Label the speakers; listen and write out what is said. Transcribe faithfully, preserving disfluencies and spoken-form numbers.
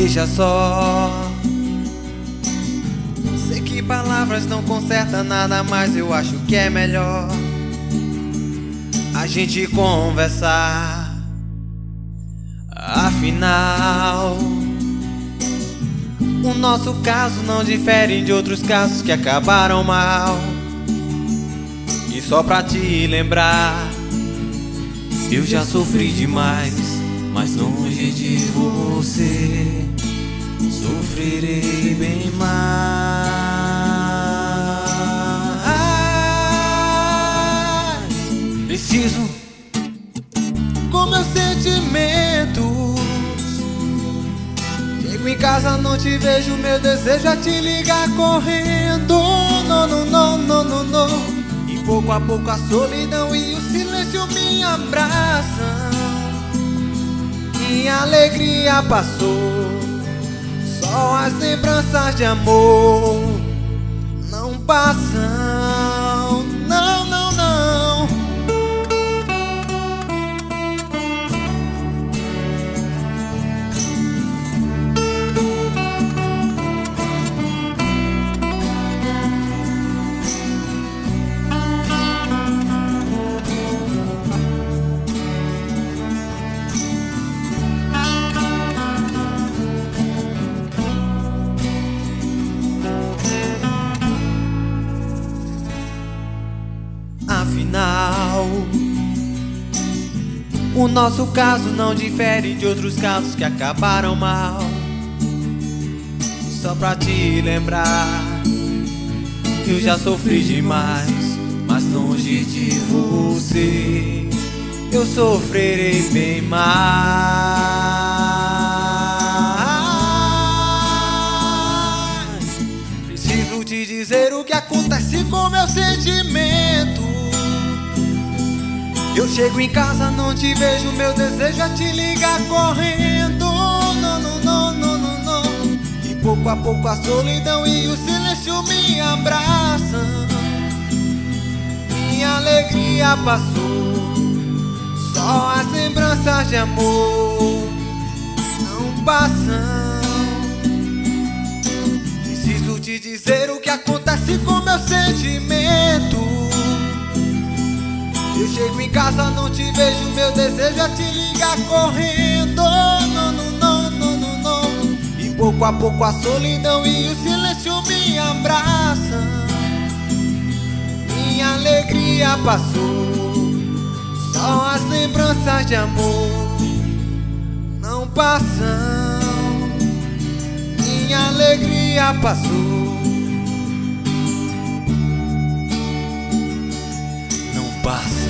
Speaker 1: deixa só. Sei que palavras não consertam nada, mas eu acho que é melhor a gente conversar. Afinal, o nosso caso não difere de outros casos que acabaram mal. E só pra te lembrar, eu já sofri demais, mas longe de você sofrerei bem mais. Preciso com meus sentimentos. Chego em casa, não te vejo, meu desejo é te ligar correndo. Não, não, não, não, não, não. E pouco a pouco a solidão e o silêncio me abraçam. Minha alegria passou, só as lembranças de amor não passam. Não, não, não. Afinal, o nosso caso não difere de outros casos que acabaram mal. Só pra te lembrar, eu já sofri demais, mas longe de você eu sofrerei bem mais. Preciso te dizer o que acontece com meu sentimento. Eu chego em casa, não te vejo, meu desejo é te ligar correndo. Não, não, não, não, não, não. E pouco a pouco a solidão e o silêncio me abraçam. Minha alegria passou, só as lembranças de amor não passam. Preciso te dizer o que acontece com meu sentimento. Eu chego em casa, não te vejo, meu desejo é te ligar correndo. Não, não, não, não, não, não. E pouco a pouco a solidão e o silêncio me abraçam. Minha alegria passou, só as lembranças de amor não passam. Minha alegria passou, não passa.